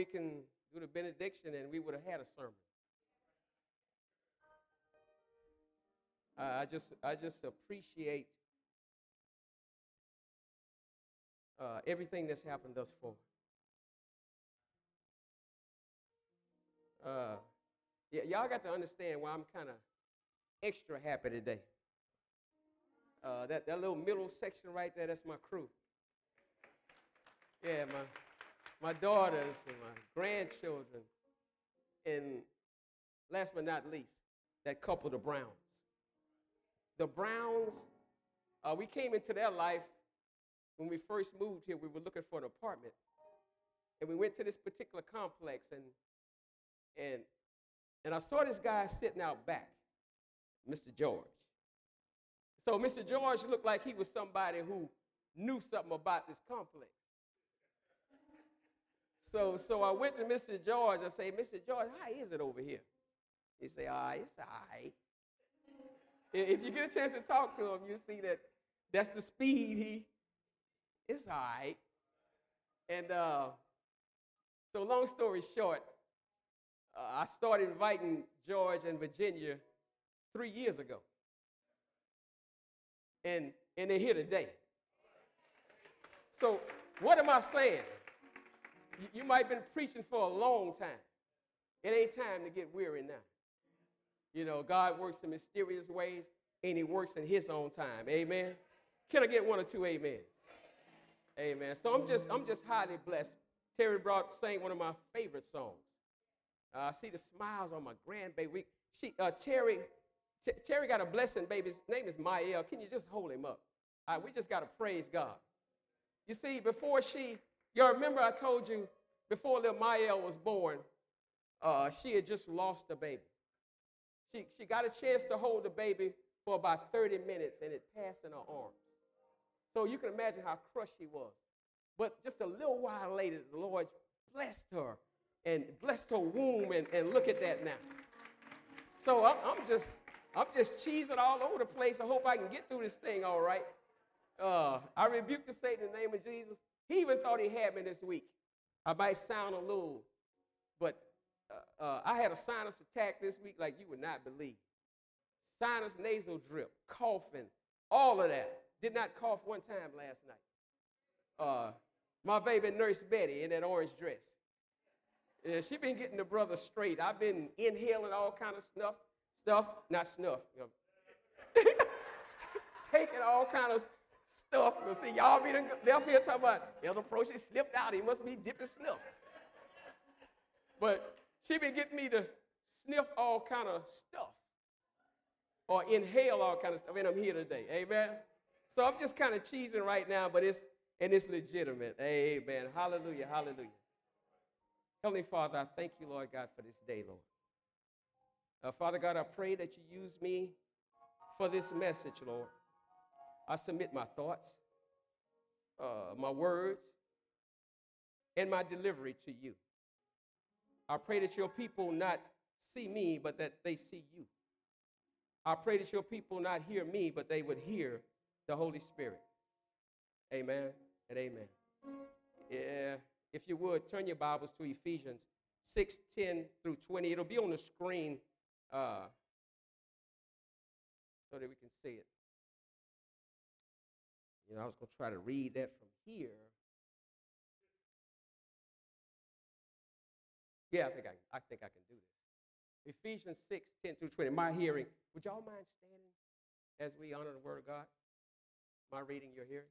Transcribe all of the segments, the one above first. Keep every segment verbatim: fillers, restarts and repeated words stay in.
we can do the benediction and we would have had a sermon. Uh, I just I just appreciate uh, everything that's happened thus far. Uh, yeah, y'all got to understand why I'm kind of extra happy today. Uh, that, that little middle section right there, that's my crew. Yeah, my, my daughters and my grandchildren. And last but not least, that couple, the Browns. The Browns, uh, we came into their life when we first moved here. We were looking for an apartment. And we went to this particular complex, and and and I saw this guy sitting out back, Mister George. So Mister George looked like he was somebody who knew something about this complex. So so I went to Mister George. I say, Mister George, how is it over here? He say, all right, it's all right. If you get a chance to talk to him, you see that that's the speed he, it's all right. And uh, so long story short, uh, I started inviting George and Virginia three years ago. And, and they're here today. So what am I saying? You, you might have been preaching for a long time. It ain't time to get weary now. You know, God works in mysterious ways, and he works in his own time. Amen? Can I get one or two amens? Amen. So I'm just, I'm just highly blessed. Terry brought sang one of my favorite songs. Uh, I see the smiles on my grandbaby. We, she, uh, Terry, T- Terry got a blessing baby. His name is Mael. Can you just hold him up? All right, we just got to praise God. You see, before she, you remember I told you, before little Mael was born, uh, she had just lost a baby. She, she got a chance to hold the baby for about thirty minutes, and it passed in her arms. So you can imagine how crushed she was. But just a little while later, the Lord blessed her and blessed her womb, and, and look at that now. So I'm, I'm just I'm just cheesing all over the place. I hope I can get through this thing all right. Uh, I rebuke the Satan in the name of Jesus. He even thought he had me this week. I might sound a little, but uh, uh, I had a sinus attack this week like you would not believe. Sinus nasal drip, coughing, all of that. Did not cough one time last night. Uh, my baby nurse Betty in that orange dress. Yeah, she been getting the brother straight. I've been inhaling all kind of snuff, stuff, not snuff, you know. Taking all kind of stuff. You see, y'all be left here talking about Elder Proche slipped out. He must be dipping snuff. But she been getting me to sniff all kind of stuff or inhale all kind of stuff, and I'm here today. Amen. So I'm just kind of cheesing right now, but it's and it's legitimate. Amen. Hallelujah. Hallelujah. Heavenly Father, I thank you, Lord God, for this day, Lord. Uh, Father God, I pray that you use me for this message, Lord. I submit my thoughts, uh, my words, and my delivery to you. I pray that your people not see me, but that they see you. I pray that your people not hear me, but they would hear the Holy Spirit. Amen and amen. Yeah. If you would, turn your Bibles to Ephesians six, ten through twenty. It'll be on the screen uh, so that we can see it. You know, I was going to try to read that from here. Yeah, I think I, I think I can do this. Ephesians six, ten through twenty. My hearing. Would y'all mind standing as we honor the Word of God? My reading, your hearing.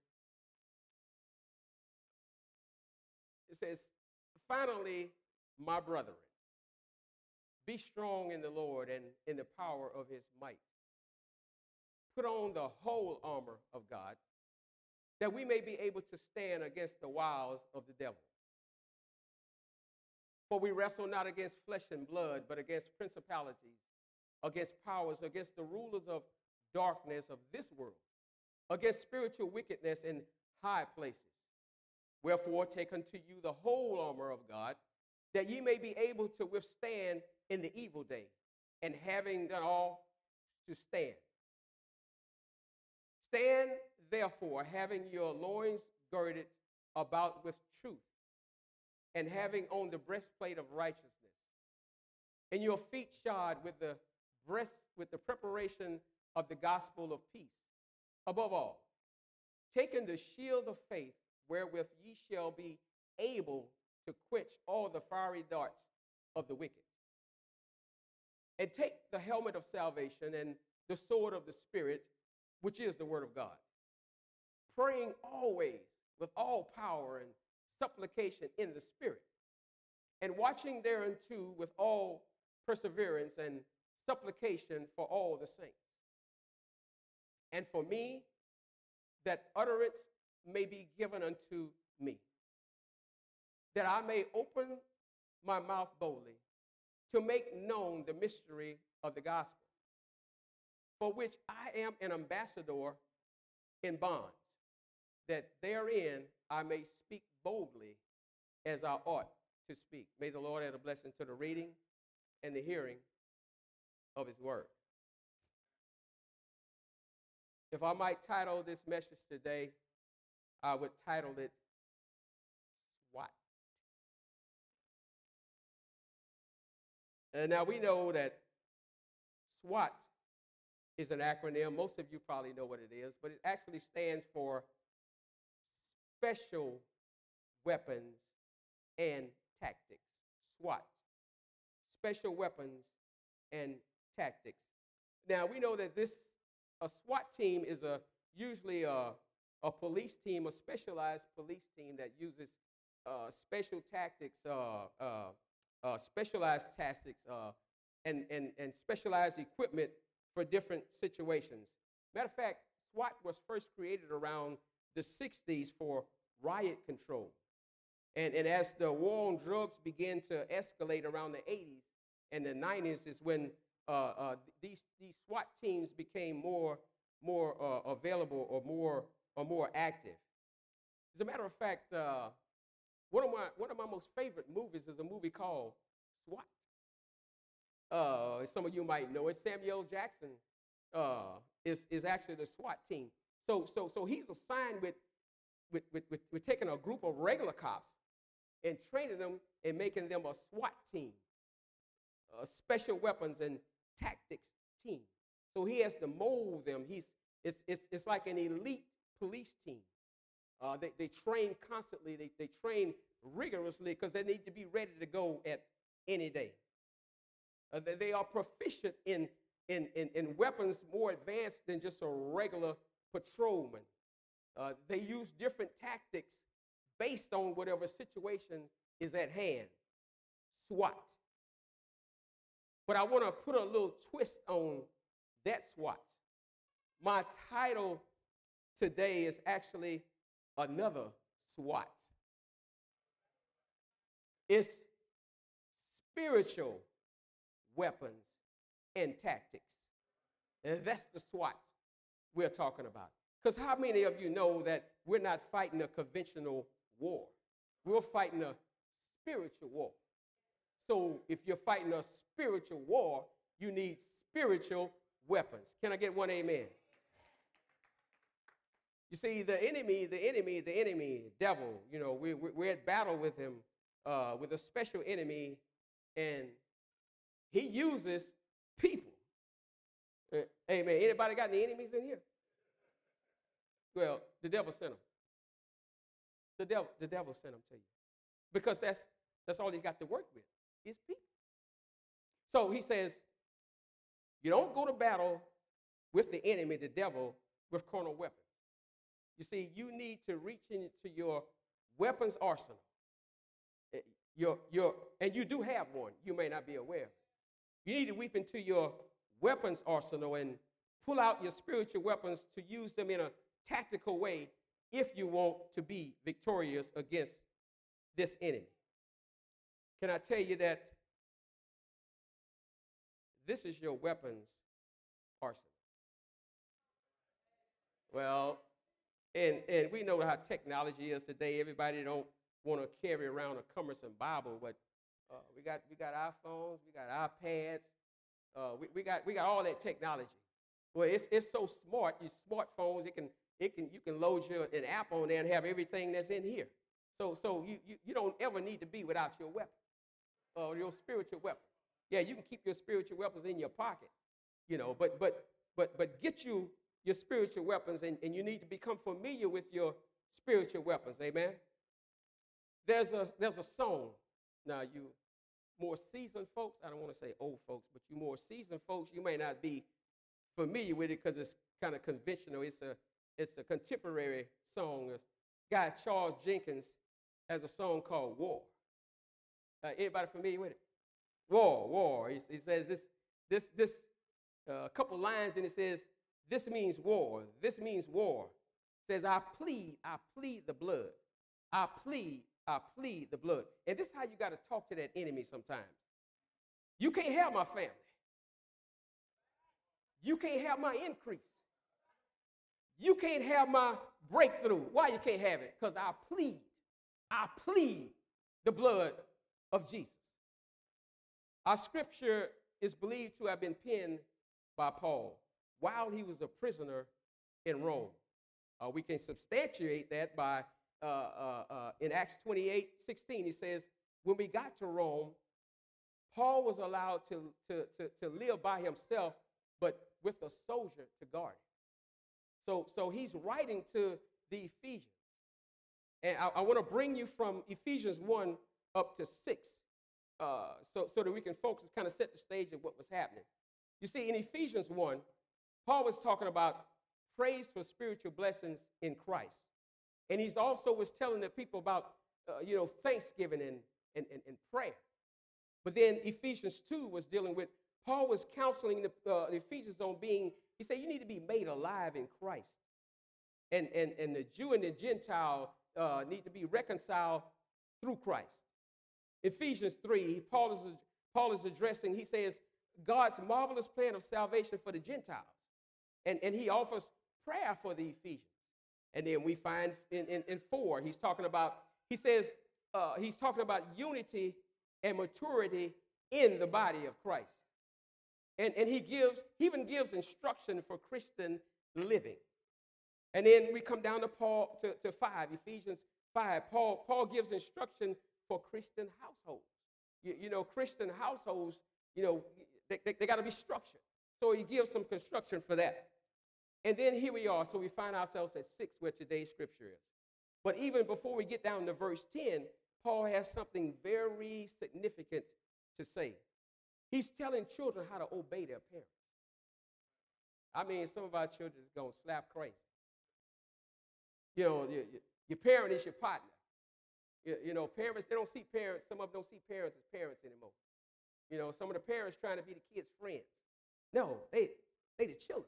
It says, finally, my brethren, be strong in the Lord and in the power of his might. Put on the whole armor of God, that we may be able to stand against the wiles of the devil. For we wrestle not against flesh and blood, but against principalities, against powers, against the rulers of darkness of this world, against spiritual wickedness in high places. Wherefore, take unto you the whole armor of God, that ye may be able to withstand in the evil day, and having done all, to stand. Stand, therefore, having your loins girded about with truth, and having on the breastplate of righteousness, and your feet shod with the breast with the preparation of the gospel of peace. Above all, taking the shield of faith, wherewith ye shall be able to quench all the fiery darts of the wicked. And take the helmet of salvation and the sword of the Spirit, which is the word of God, praying always with all power and supplication in the Spirit, and watching thereunto with all perseverance and supplication for all the saints. And for me, that utterance may be given unto me, that I may open my mouth boldly to make known the mystery of the gospel, for which I am an ambassador in bonds, that therein I may speak boldly as I ought to speak. May the Lord add a blessing to the reading and the hearing of his word. If I might title this message today, I would title it SWAT. And now we know that SWAT is an acronym. Most of you probably know what it is, but it actually stands for Special Weapons and Tactics. SWAT. Special Weapons and Tactics. Now we know that this a SWAT team is a usually a, a police team, a specialized police team that uses uh, special tactics, uh, uh, uh, specialized tactics, uh, and, and, and specialized equipment for different situations. Matter of fact, SWAT was first created around the sixties for riot control. And, and as the war on drugs began to escalate around the eighties and the nineties is when uh, uh, these, these SWAT teams became more, more uh, available or more, or more active. As a matter of fact, uh, one, of my, one of my most favorite movies is a movie called SWAT. Uh, some of you might know it. Samuel Jackson uh, is, is actually the SWAT team. So, so, so he's assigned with, with, with, with, with taking a group of regular cops and training them and making them a SWAT team, a special weapons and tactics team. So he has to mold them. He's, it's, it's, it's like an elite police team. Uh, they, they train constantly. They, they train rigorously because they need to be ready to go at any day. Uh, they, they are proficient in, in, in, in weapons more advanced than just a regular patrolman. Uh, they use different tactics based on whatever situation is at hand. SWAT. But I want to put a little twist on that SWAT. My title today is actually another SWAT. It's spiritual weapons and tactics. And that's the SWAT we're talking about. Because how many of you know that we're not fighting a conventional war? We're fighting a spiritual war. So if you're fighting a spiritual war, you need spiritual weapons. Can I get one amen? You see, the enemy, the enemy, the enemy, devil, you know, we, we're at battle with him, uh, with a special enemy, and he uses people. Uh, amen. Anybody got any enemies in here? Well, the devil sent them. The devil, the devil sent them to you. Because that's, that's all he's got to work with. Is people. So he says, you don't go to battle with the enemy, the devil, with carnal weapons. You see, you need to reach into your weapons arsenal. Your, your, and you do have one. You may not be aware. You need to reach into your weapons arsenal and pull out your spiritual weapons to use them in a tactical way if you want to be victorious against this enemy. Can I tell you that this is your weapons arsenal? Well, and, and we know how technology is today. Everybody don't want to carry around a cumbersome Bible, but uh, we got we got iPhones, we got iPads, uh, we, we got we got all that technology. Well, it's it's so smart. Your smartphones, it can it can you can load your an app on there and have everything that's in here. So, so you, you, you don't ever need to be without your weapon, or your spiritual weapon. Yeah, you can keep your spiritual weapons in your pocket, you know, but but but but get you your spiritual weapons, and, and you need to become familiar with your spiritual weapons. Amen. There's a there's a song. Now, you more seasoned folks, I don't want to say old folks, but you more seasoned folks, you may not be familiar with it because it's kind of conventional. It's a it's a contemporary song. A guy Charles Jenkins has a song called War. Uh, anybody familiar with it? War, war. He, he says this this this uh, couple lines, and it says, "This means war. This means war." It says, "I plead, I plead the blood. I plead, I plead the blood." And this is how you got to talk to that enemy sometimes. You can't have my family. You can't have my increase. You can't have my breakthrough. Why you can't have it? Because I plead, I plead the blood of Jesus. Our scripture is believed to have been penned by Paul while he was a prisoner in Rome. Uh, we can substantiate that by, uh, uh, uh, in Acts twenty-eight sixteen, he says, when we got to Rome, Paul was allowed to, to, to, to live by himself, but with a soldier to guard him. So, so he's writing to the Ephesians. And I, I want to bring you from Ephesians one up to six, uh, so, so that we can focus, kind of set the stage of what was happening. You see, in Ephesians one, Paul was talking about praise for spiritual blessings in Christ. And he's also was telling the people about, uh, you know, thanksgiving and, and, and, and prayer. But then Ephesians two was dealing with, Paul was counseling the, uh, the Ephesians on being, he said, you need to be made alive in Christ. And, and, and the Jew and the Gentile uh, need to be reconciled through Christ. Ephesians three, Paul is, Paul is addressing, he says, God's marvelous plan of salvation for the Gentiles. And, and he offers prayer for the Ephesians. And then we find in, in, in four, he's talking about, he says, uh, he's talking about unity and maturity in the body of Christ. And, and he gives, he even gives instruction for Christian living. And then we come down to Paul, to, to five, Ephesians five. Paul, Paul gives instruction for Christian households. You, you know, Christian households, you know, they, they, they got to be structured. So he gives some construction for that. And then here we are. So we find ourselves at six, where today's scripture is. But even before we get down to verse ten, Paul has something very significant to say. He's telling children how to obey their parents. I mean, some of our children is going to slap crazy. You know, your, your parent is your partner. You, you know, parents, they don't see parents. Some of them don't see parents as parents anymore. You know, some of the parents trying to be the kids' friends. No, they they the children.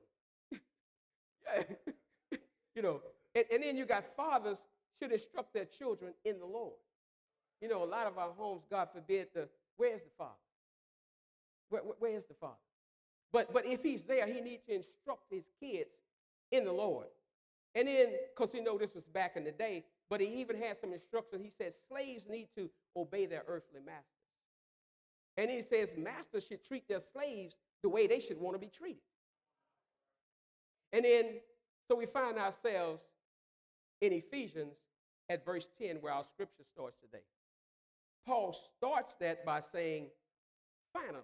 Yeah. You know, and, and then you got fathers should instruct their children in the Lord. You know, a lot of our homes, God forbid, the where's the father? Where, where, where is the father? But but if he's there, he needs to instruct his kids in the Lord. And then, because you know this was back in the day, but he even had some instruction. He says slaves need to obey their earthly masters. And he says masters should treat their slaves the way they should want to be treated. And then, so we find ourselves in Ephesians at verse ten, where our scripture starts today. Paul starts that by saying, finally.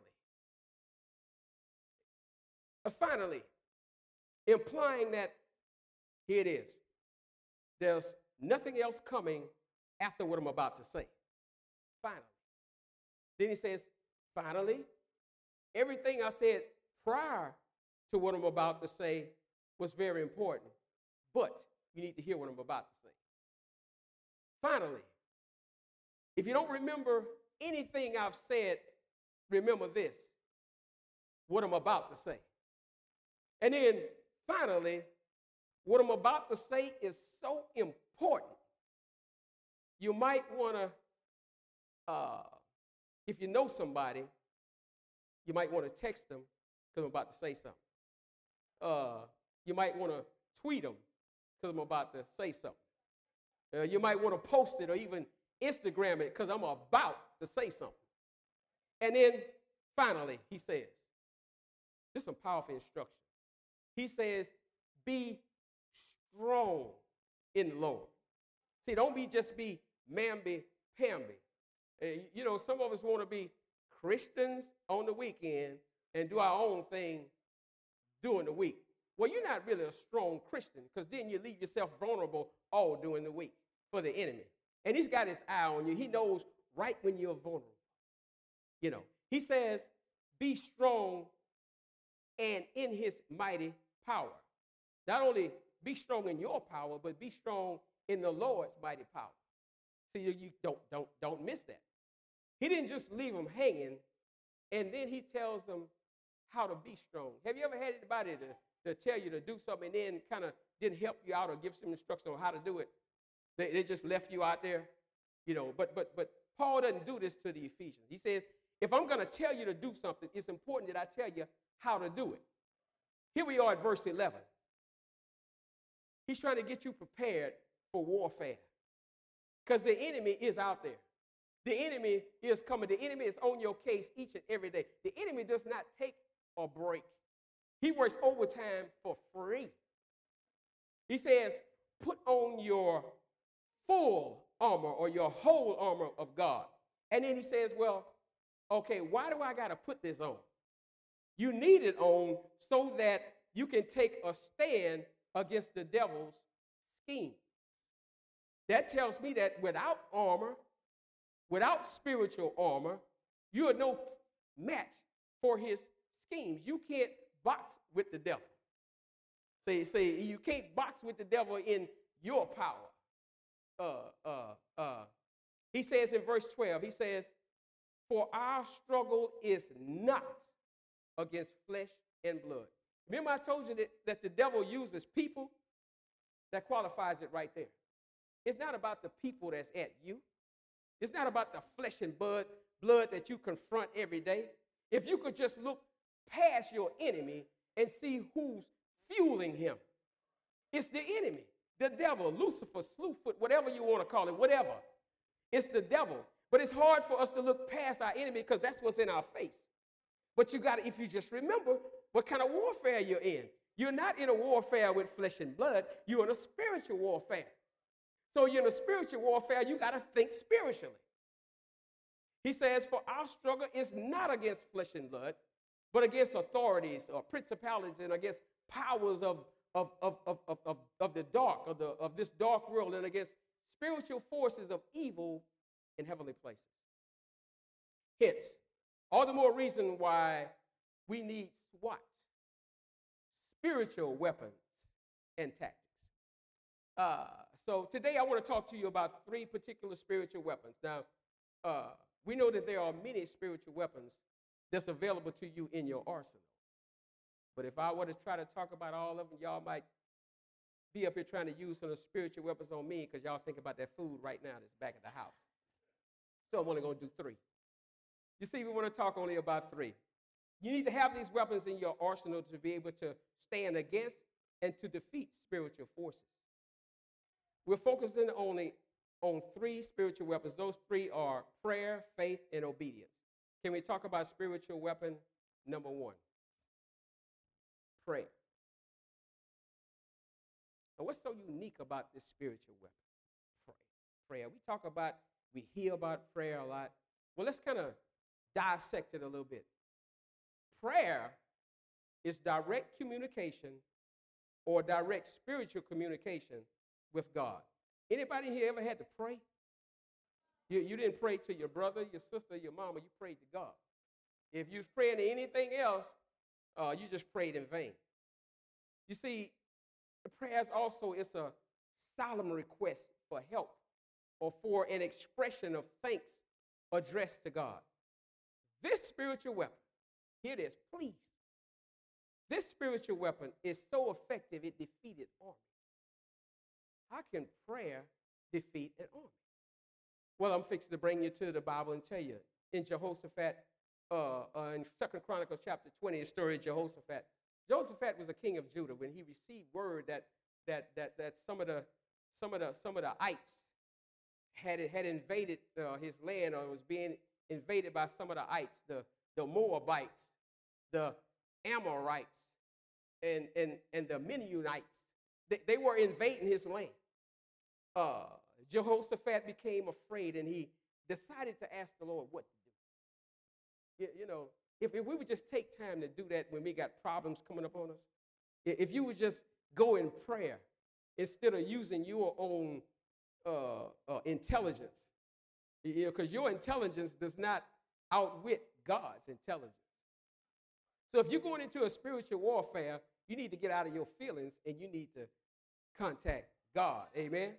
Uh, finally, implying that, here it is, there's nothing else coming after what I'm about to say. Finally. Then he says, finally, everything I said prior to what I'm about to say was very important, but you need to hear what I'm about to say. Finally, if you don't remember anything I've said, remember this, what I'm about to say. And then, finally, what I'm about to say is so important. You might want to, uh, if you know somebody, you might want to text them because I'm about to say something. Uh, you might want to tweet them because I'm about to say something. Uh, you might want to post it or even Instagram it because I'm about to say something. And then, finally, he says, this is some powerful instruction. He says, be strong in the Lord. See, don't be just be mamby-pamby. Uh, you know, some of us want to be Christians on the weekend and do our own thing during the week. Well, you're not really a strong Christian, because then you leave yourself vulnerable all during the week for the enemy. And he's got his eye on you. He knows right when you're vulnerable. You know, he says, be strong and in his mighty power. Not only be strong in your power, but be strong in the Lord's mighty power. See, you don't, don't, don't miss that. He didn't just leave them hanging, and then he tells them how to be strong. Have you ever had anybody to, to tell you to do something and then kind of didn't help you out or give some instruction on how to do it? They, they just left you out there, you know. But but but Paul doesn't do this to the Ephesians. He says, if I'm going to tell you to do something, it's important that I tell you how to do it. Here we are at verse eleven. He's trying to get you prepared for warfare, because the enemy is out there. The enemy is coming. The enemy is on your case each and every day. The enemy does not take a break. He works overtime for free. He says, put on your full armor, or your whole armor of God. And then he says, well, okay, why do I got to put this on? You need it on so that you can take a stand against the devil's scheme. That tells me that without armor, without spiritual armor, you are no match for his schemes. You can't box with the devil. Say, say you can't box with the devil in your power. Uh, uh, uh. He says in verse twelve, he says, for our struggle is not against flesh and blood. Remember I told you that, that the devil uses people? That qualifies it right there. It's not about the people that's at you. It's not about the flesh and blood, blood that you confront every day. If you could just look past your enemy and see who's fueling him. It's the enemy, the devil, Lucifer, Slewfoot, whatever you want to call it, whatever. It's the devil. But it's hard for us to look past our enemy, because that's what's in our face. But you got to, if you just remember what kind of warfare you're in. You're not in a warfare with flesh and blood. You're in a spiritual warfare. So you're in a spiritual warfare, you got to think spiritually. He says, for our struggle is not against flesh and blood, but against authorities or principalities and against powers of, of, of, of, of, of, of the dark, of, the, of this dark world, and against spiritual forces of evil in heavenly places. Hence, all the more reason why we need SWAT, spiritual weapons and tactics. Uh, so today I want to talk to you about three particular spiritual weapons. Now, uh, we know that there are many spiritual weapons that's available to you in your arsenal. But if I were to try to talk about all of them, y'all might be up here trying to use some of the spiritual weapons on me, because y'all think about that food right now that's back at the house. So I'm only going to do three. You see, we want to talk only about three. You need to have these weapons in your arsenal to be able to stand against and to defeat spiritual forces. We're focusing only on three spiritual weapons. Those three are prayer, faith, and obedience. Can we talk about spiritual weapon number one? Prayer. And what's so unique about this spiritual weapon? Prayer. Prayer. We talk about, we hear about prayer a lot. Well, let's kind of dissect it a little bit. Prayer is direct communication or direct spiritual communication with God. Anybody here ever had to pray? You, you didn't pray to your brother, your sister, your mama. You prayed to God. If you was praying to anything else, uh, you just prayed in vain. You see, the prayers also is a solemn request for help or for an expression of thanks addressed to God. This spiritual weapon, here it is, please. This spiritual weapon is so effective it defeated armies. How can prayer defeat an army? Well, I'm fixing to bring you to the Bible and tell you. In Jehoshaphat, uh, uh, in Second Chronicles chapter twenty, the story of Jehoshaphat. Jehoshaphat was a king of Judah when he received word that that that that some of the some of the some of the ites had had invaded uh, his land, or was being invaded by some of the ites, the the Moabites, the Amorites, and and and the Mennonites. They, they were invading his land. Uh, Jehoshaphat became afraid, and he decided to ask the Lord what to do. You, you know, if, if we would just take time to do that when we got problems coming up on us, if you would just go in prayer instead of using your own uh, uh, intelligence, you know, because your intelligence does not outwit God's intelligence. So if you're going into a spiritual warfare, you need to get out of your feelings and you need to contact God. Amen.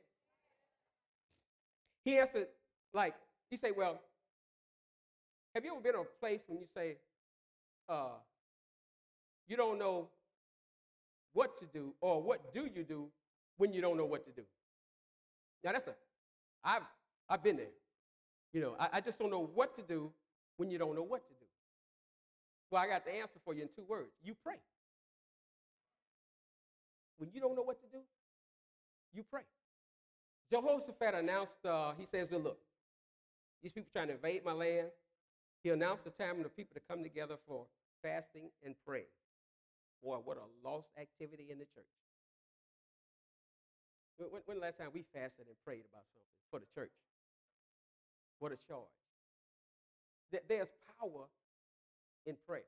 He answered, like, he said, well, have you ever been in a place when you say, uh, you don't know what to do, or what do you do when you don't know what to do? Now that's a, I've, I've been there. You know, I, I just don't know what to do when you don't know what to do. Well, I got the answer for you in two words. You pray. When you don't know what to do, you pray. Jehoshaphat announced, uh, he says, well, look, these people trying to invade my land. He announced the time for the people to come together for fasting and prayer. Boy, what a lost activity in the church. When, when the last time we fasted and prayed about something for the church? What a charge. There's power in prayer.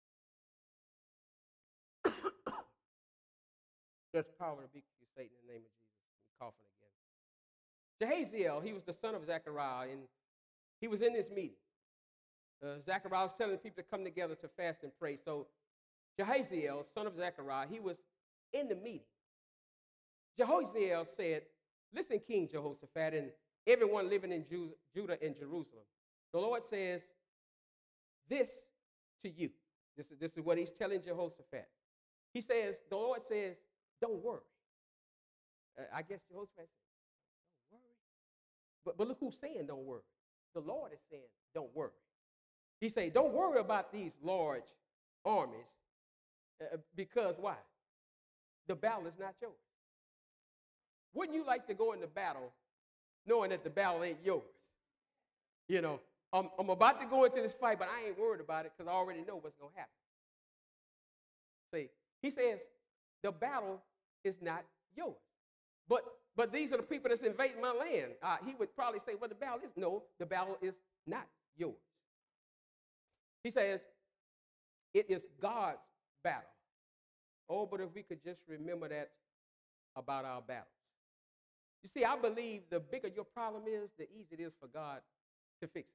There's power to beat you, Satan, in the name of Jesus. I'm coughing again. Jehaziel, he was the son of Zechariah, and he was in this meeting. Uh, Zechariah was telling the people to come together to fast and pray. So Jehaziel, son of Zechariah, he was in the meeting. Jehaziel said, listen, King Jehoshaphat, and everyone living in Ju- Judah and Jerusalem. The Lord says this to you. This is, this is what he's telling Jehoshaphat. He says, the Lord says, don't worry. Uh, I guess Jehoshaphat said, don't worry. But, but look who's saying don't worry. The Lord is saying don't worry. He said, don't worry about these large armies uh, because why? The battle is not yours. Wouldn't you like to go into battle knowing that the battle ain't yours? You know, I'm, I'm about to go into this fight, but I ain't worried about it because I already know what's going to happen. See, he says the battle is not yours. But but these are the people that's invading my land. Uh, he would probably say, well, the battle is, no, the battle is not yours. He says, it is God's battle. Oh, but if we could just remember that about our battles. You see, I believe the bigger your problem is, the easier it is for God to fix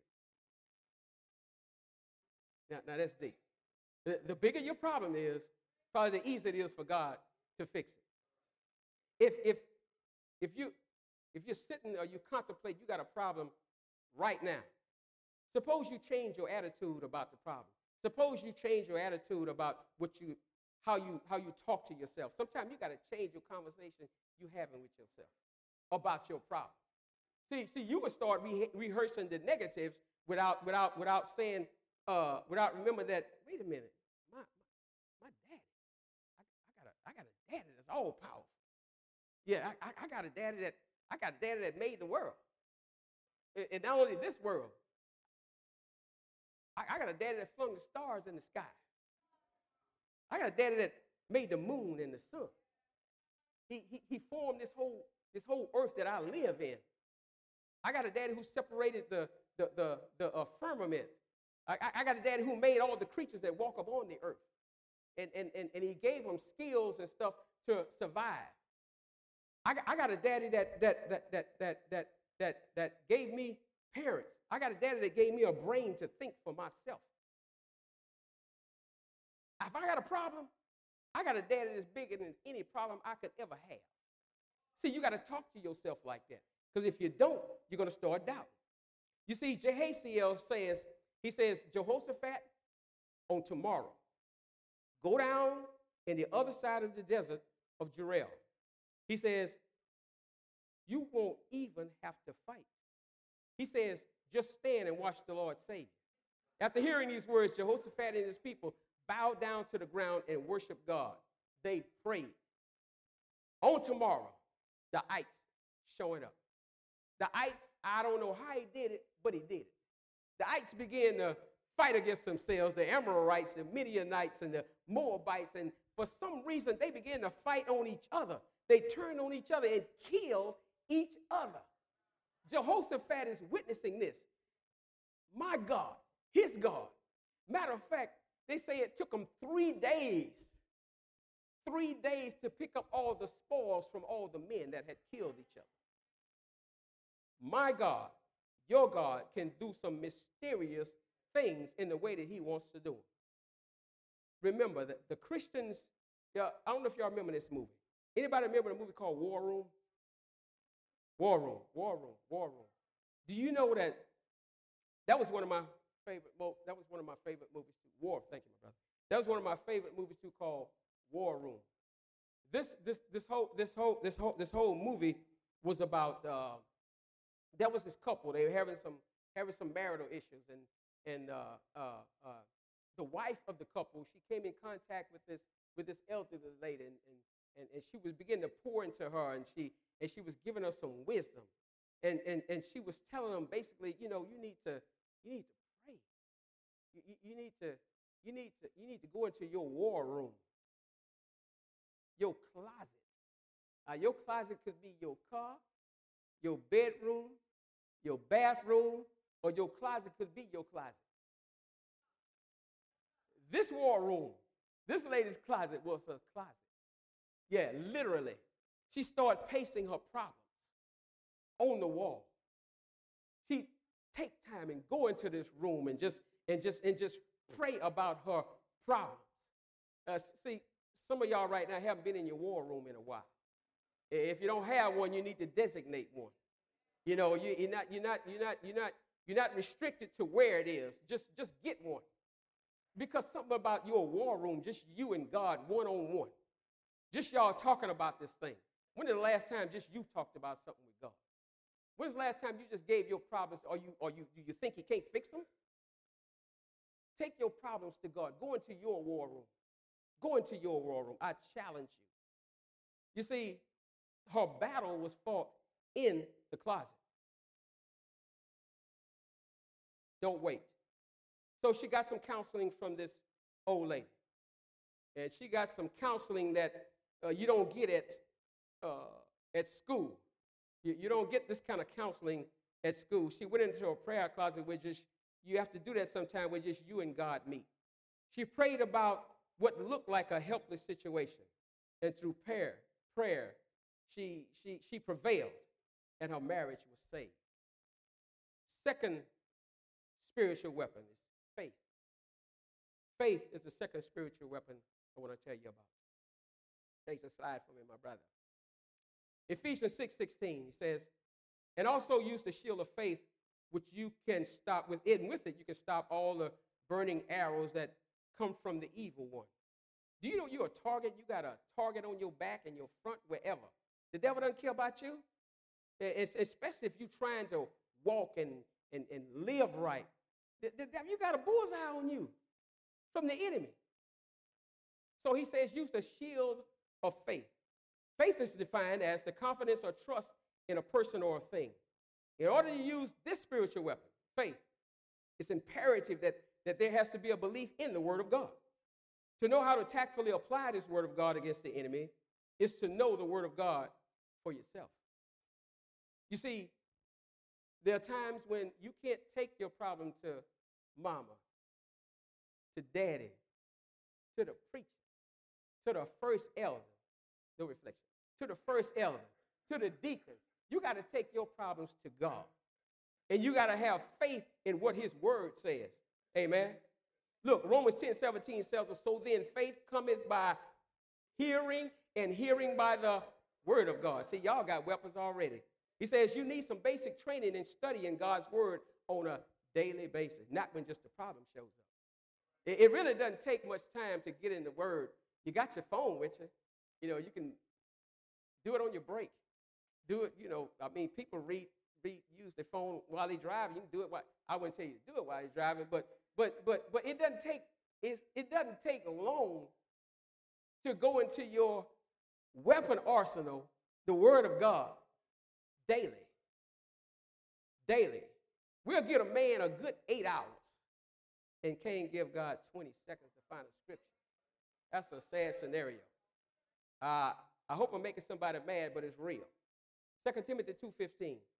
it. Now, now that's deep. The, the bigger your problem is, probably the easier it is for God to fix it. If if if you if you're sitting or you contemplate, you got a problem right now. Suppose you change your attitude about the problem. Suppose you change your attitude about what you how you how you talk to yourself. Sometimes you got to change your conversation you having with yourself about your problem. See, see, you would start re- rehearsing the negatives without without without saying uh, without remember that. Wait a minute, my my, my daddy. I, I got a I got a daddy that's all powerful. Yeah, I, I, I got a daddy that I got a daddy that made the world, and, and not only this world. I, I got a daddy that flung the stars in the sky. I got a daddy that made the moon and the sun. He he, he formed this whole this whole earth that I live in. I got a daddy who separated the the the, the uh, firmament. I, I got a daddy who made all the creatures that walk upon the earth, and and and, and he gave them skills and stuff to survive. I got, I got a daddy that that that that that that that that gave me parents. I got a daddy that gave me a brain to think for myself. If I got a problem, I got a daddy that's bigger than any problem I could ever have. See, you got to talk to yourself like that. Because if you don't, you're going to start doubting. You see, Jehaziel says, he says, Jehoshaphat, on tomorrow, go down in the other side of the desert of Jeriel. He says, you won't even have to fight. He says, just stand and watch the Lord save you. After hearing these words, Jehoshaphat and his people bowed down to the ground and worshiped God. They prayed. On tomorrow, the ites showing up. The ites, I don't know how he did it, but he did it. The ites began to fight against themselves, the Amorites, the Midianites, and the Moabites, and for some reason, they began to fight on each other. They turned on each other and killed each other. Jehoshaphat is witnessing this. My God, his God. Matter of fact, they say it took him three days, three days to pick up all the spoils from all the men that had killed each other. My God, your God can do some mysterious things in the way that he wants to do them. Remember that the Christians, yeah, I don't know if y'all remember this movie. Anybody remember the movie called War Room? War Room, War Room, War Room. Do you know that that was one of my favorite, that was one of my favorite movies too. War, thank you, my brother. That was one of my favorite movies too, called War Room. This this this whole this whole this whole this whole movie was about uh, there was this couple. They were having some having some marital issues, and and uh, uh, uh, the wife of the couple, she came in contact with this with this elderly lady, and, and and and she was beginning to pour into her, and she and she was giving her some wisdom, and and and she was telling them basically, you know, you need to you need to pray, you, you, you need to you need to you need to go into your war room, your closet. Uh, your closet could be your car, your bedroom, your bathroom, or your closet could be your closet. This war room, this lady's closet was her closet. Yeah, literally. She started pacing her problems on the wall. She take time and go into this room and just and just and just pray about her problems. Uh, see, some of y'all right now haven't been in your war room in a while. If you don't have one, you need to designate one. You know, you, you're not you're not you're not you're not you're not restricted to where it is. Just just get one. Because something about your war room, just you and God one on one. Just y'all talking about this thing. When is the last time just you talked about something with God? When's the last time you just gave your problems, or you or you do you think you can't fix them? Take your problems to God. Go into your war room. Go into your war room. I challenge you. You see, her battle was fought in the closet. Don't wait. So she got some counseling from this old lady. And she got some counseling that uh, you don't get at, uh, at school. You, you don't get this kind of counseling at school. She went into a prayer closet where just, you have to do that sometime where just you and God meet. She prayed about what looked like a helpless situation. And through prayer, prayer, she, she, she prevailed, and her marriage was saved. Second spiritual weapon is faith. Faith is the second spiritual weapon I want to tell you about. Take the slide for me, my brother. Ephesians six sixteen, he says, and also use the shield of faith, which you can stop with it, and with it you can stop all the burning arrows that come from the evil one. Do you know you're a target? You got a target on your back and your front, wherever. The devil doesn't care about you, it's, especially if you're trying to walk and, and, and live right. The, the, you got a bullseye on you from the enemy. So he says use the shield of faith. Faith is defined as the confidence or trust in a person or a thing. In order to use this spiritual weapon, faith, it's imperative that, that there has to be a belief in the Word of God. To know how to tactfully apply this Word of God against the enemy is to know the Word of God for yourself. You see, there are times when you can't take your problem to mama, to daddy, to the preacher, to the first elder, no reflection, to the first elder, to the deacons. You got to take your problems to God. And you got to have faith in what his word says. Amen. Look, Romans ten seventeen tells us, so then faith cometh by hearing, and hearing by the word of God. See, y'all got weapons already. He says you need some basic training in studying God's word on a daily basis, not when just the problem shows up. It, it really doesn't take much time to get in the word. You got your phone with you. You know, you can do it on your break. Do it, you know, I mean, people read, read use their phone while they drive. You can do it while, I wouldn't tell you to do it while you're driving, but but but but it doesn't take it's, it doesn't take long to go into your weapon arsenal, the word of God, daily. Daily. We'll give a man a good eight hours and can't give God twenty seconds to find a scripture. That's a sad scenario. Uh, I hope I'm making somebody mad, but it's real. Second Timothy two fifteen.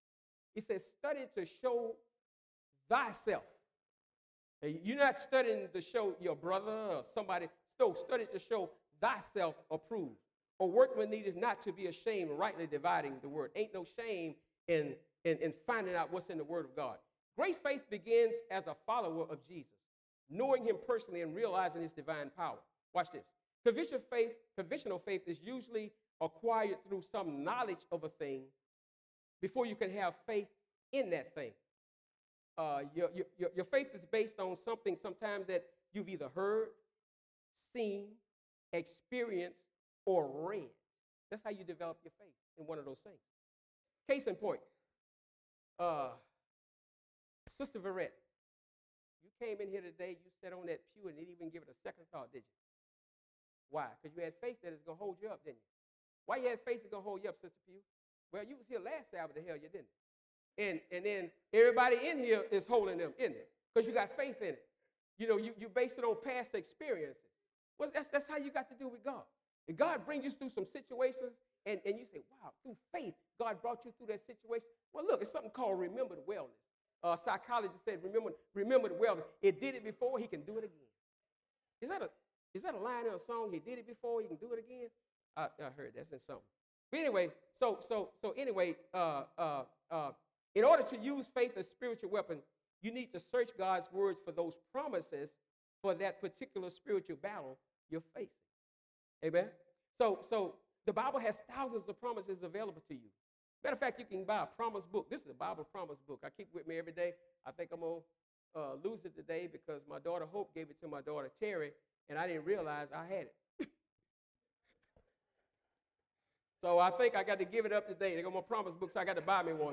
He says, study to show thyself. And you're not studying to show your brother or somebody. So study to show thyself approved. A workman needed not to be ashamed, rightly dividing the word. Ain't no shame in, in, in finding out what's in the word of God. Great faith begins as a follower of Jesus, knowing him personally and realizing his divine power. Watch this. Conviction faith, convictional faith is usually acquired through some knowledge of a thing before you can have faith in that thing. Uh, your, your, your faith is based on something sometimes that you've either heard, seen, experienced, or read. That's how you develop your faith in one of those things. Case in point, uh, Sister Verrett, you came in here today, you sat on that pew and didn't even give it a second thought, did you? Why? Because you had faith that it's going to hold you up, didn't you? Why you had faith it's going to hold you up, Sister Pew? Well, you was here last Sabbath to hell, you didn't. And, and then everybody in here is holding them, isn't it? Because you got faith in it. You know, you, you base it on past experiences. Well, that's, that's how you got to do with God. And God brings you through some situations, and, and you say, wow, through faith, God brought you through that situation. Well, look, it's something called remembered wellness. Uh, psychologist said, remember, remembered wellness. It did it before, he can do it again. Is that a, is that a line in a song? He did it before, he can do it again? I, I heard that's in something. But anyway, so so so anyway, uh, uh, uh, in order to use faith as a spiritual weapon, you need to search God's words for those promises for that particular spiritual battle you're facing. Amen? So, so the Bible has thousands of promises available to you. Matter of fact, you can buy a promise book. This is a Bible promise book. I keep it with me every day. I think I'm going to uh, lose it today because my daughter Hope gave it to my daughter Terry, and I didn't realize I had it. So I think I got to give it up today. They got my promise book, so I got to buy me one.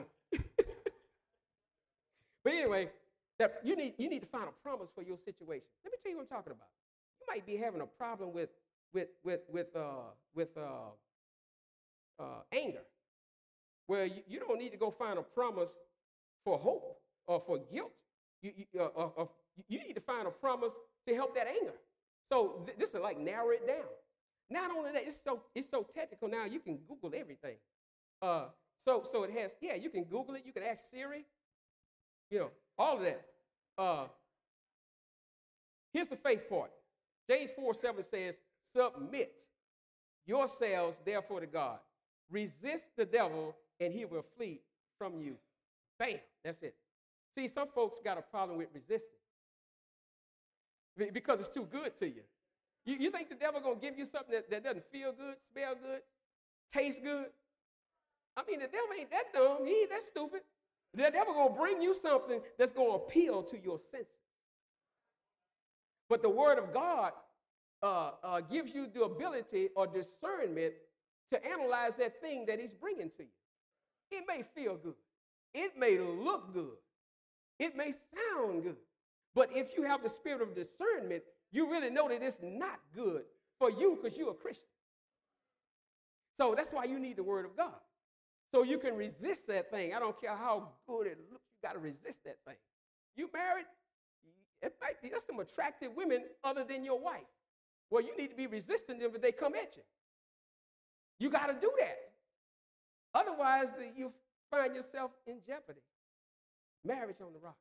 But anyway, that you need you need to find a promise for your situation. Let me tell you what I'm talking about. You might be having a problem with with with with uh, with uh, uh, anger, where you, you don't need to go find a promise for hope or for guilt. You you, uh, uh, uh, you need to find a promise to help that anger. So th- this is like narrow it down. Not only that, it's so it's so technical now. You can Google everything. Uh, so so it has yeah. You can Google it. You can ask Siri. You know all of that. Uh, here's the faith part. James four seven says, "Submit yourselves therefore to God. Resist the devil, and he will flee from you." Bam. That's it. See, some folks got a problem with resisting because it's too good to you. You, you think the devil going to give you something that, that doesn't feel good, smell good, taste good? I mean, the devil ain't that dumb. He ain't that stupid. The devil going to bring you something that's going to appeal to your senses. But the word of God uh, uh, gives you the ability or discernment to analyze that thing that he's bringing to you. It may feel good. It may look good. It may sound good. But if you have the spirit of discernment, you really know that it's not good for you because you're a Christian. So that's why you need the word of God. So you can resist that thing. I don't care how good it looks. You got to resist that thing. You married, it might be, there's some attractive women other than your wife. Well, you need to be resisting them if they come at you. You got to do that. Otherwise, you find yourself in jeopardy. Marriage on the rocks.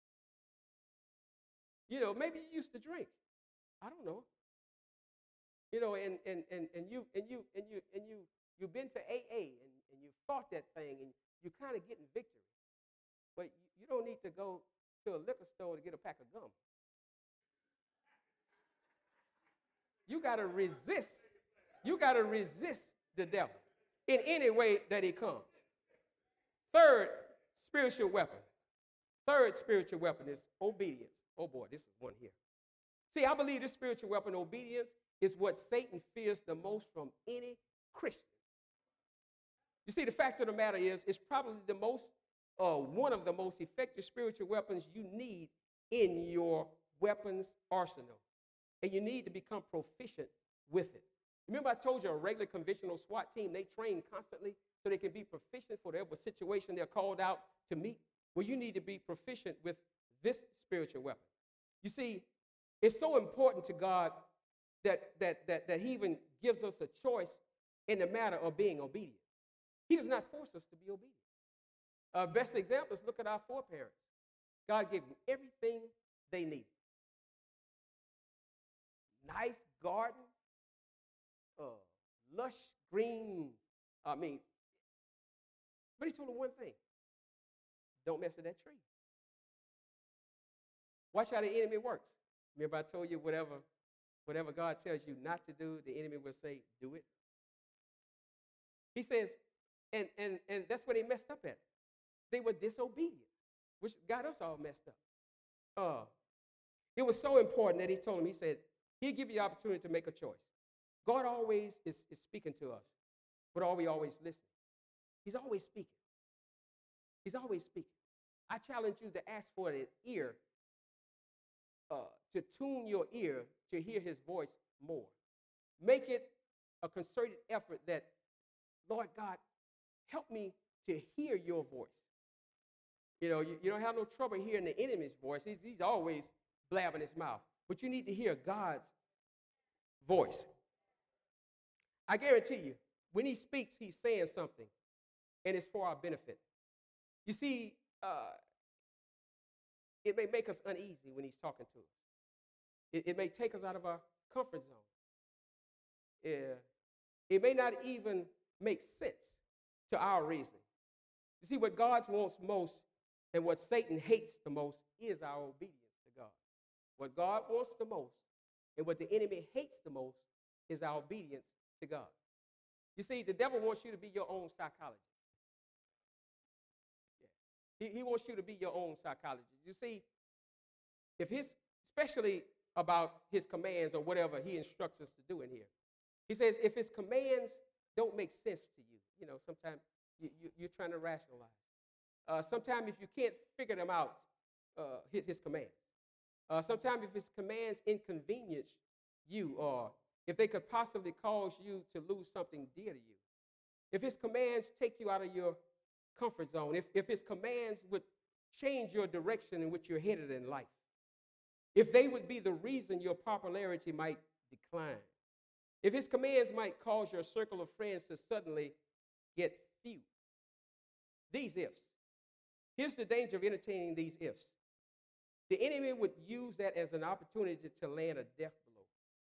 You know, maybe you used to drink. I don't know. You know, and and and, and you and you and you and you you've been to A A and, and you fought that thing and you're kind of getting victory. But you, you don't need to go to a liquor store to get a pack of gum. You got to resist. You got to resist the devil in any way that he comes. Third spiritual weapon. Third spiritual weapon is obedience. Oh boy, this is one here. See, I believe this spiritual weapon, obedience, is what Satan fears the most from any Christian. You see, the fact of the matter is, it's probably the most, uh, one of the most effective spiritual weapons you need in your weapons arsenal. And you need to become proficient with it. Remember I told you a regular conventional SWAT team, they train constantly so they can be proficient for whatever situation they're called out to meet? Well, you need to be proficient with this spiritual weapon. You see, it's so important to God that, that, that, that he even gives us a choice in the matter of being obedient. He does not force us to be obedient. Uh, best example is look at our foreparents. God gave them everything they needed. Nice garden, uh, lush green, I mean, but he told them one thing. Don't mess with that tree. Watch how the enemy works. Remember I told you whatever, whatever God tells you not to do, the enemy will say, do it. He says, and, and, and that's where they messed up at. They were disobedient, which got us all messed up. Uh, it was so important that he told them, he said, he'll give you the opportunity to make a choice. God always is, is speaking to us, but are we always listening? He's always speaking. He's always speaking. I challenge you to ask for an ear, uh, to tune your ear to hear his voice more. Make it a concerted effort that, Lord God, help me to hear your voice. You know, you, you don't have no trouble hearing the enemy's voice. He's, he's always blabbing his mouth. But you need to hear God's voice. I guarantee you, when he speaks, he's saying something, and it's for our benefit. You see, uh, it may make us uneasy when he's talking to us. It, it may take us out of our comfort zone. Yeah. It may not even make sense to our reason. You see, what God wants most and what Satan hates the most is our obedience to God. What God wants the most and what the enemy hates the most is our obedience to God. You see, the devil wants you to be your own psychologist. Yeah. He, he wants you to be your own psychologist. You see, if his, especially about his commands or whatever he instructs us to do in here. He says, if his commands don't make sense to you, you know, sometimes you, you, you're trying to rationalize. Uh, sometimes if you can't figure them out, uh, his, his commands. Uh, sometimes if his commands inconvenience you, or if they could possibly cause you to lose something dear to you. If his commands take you out of your comfort zone, if, if his commands would change your direction in which you're headed in life, if they would be the reason your popularity might decline, if his commands might cause your circle of friends to suddenly get few. These ifs. Here's the danger of entertaining these ifs. The enemy would use that as an opportunity to land a death blow.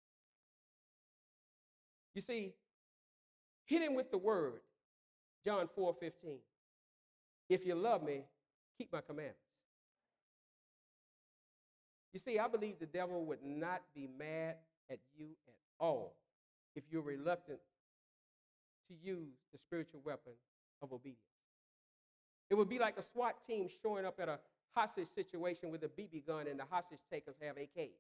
You see, hit him with the word, John four fifteen. If you love me, keep my commandments. You see, I believe the devil would not be mad at you at all if you're reluctant to use the spiritual weapon of obedience. It would be like a SWAT team showing up at a hostage situation with a B B gun and the hostage takers have A Ks.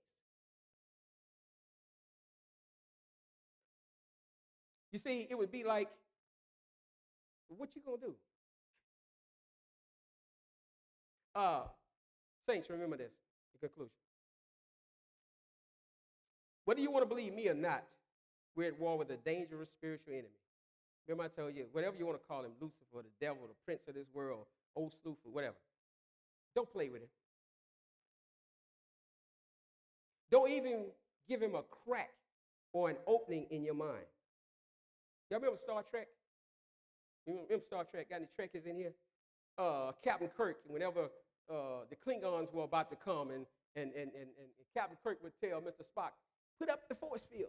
You see, it would be like, what you gonna do? Uh, Saints, remember this in conclusion. Whether you want to believe me or not, we're at war with a dangerous spiritual enemy. Remember I told you, whatever you want to call him, Lucifer, the devil, the prince of this world, old Slewfoot, whatever. Don't play with him. Don't even give him a crack or an opening in your mind. Y'all remember Star Trek? You remember Star Trek? Got any Trekkies in here? Uh, Captain Kirk, whenever uh, the Klingons were about to come, and, and, and, and, and Captain Kirk would tell Mister Spock, put up the force field.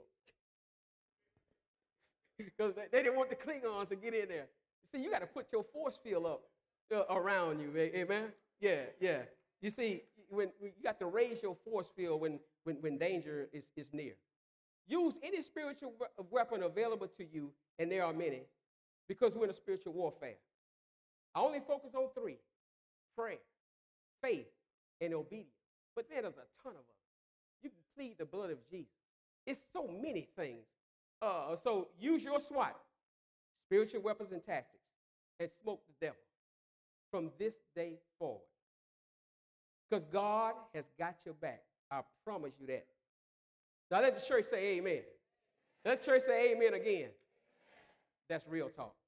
Because they, they didn't want the Klingons to get in there. See, you got to put your force field up uh, around you, amen? Yeah, yeah. You see, when, when you got to raise your force field when, when, when danger is, is near. Use any spiritual weapon available to you, and there are many, because we're in a spiritual warfare. I only focus on three: prayer, faith, and obedience. But man, there's a ton of them. You can plead the blood of Jesus. It's so many things. Uh, so use your SWAT, spiritual weapons and tactics, and smoke the devil from this day forward. Because God has got your back. I promise you that. Now let the church say amen. Let the church say amen again. That's real talk.